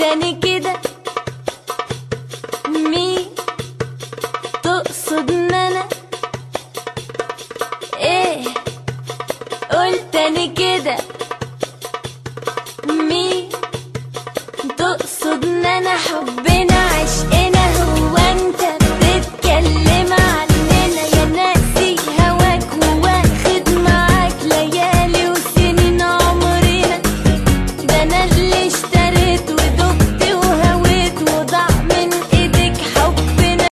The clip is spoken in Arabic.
تاني كده. مين تقصد ان انا ايه؟ قول تاني كده.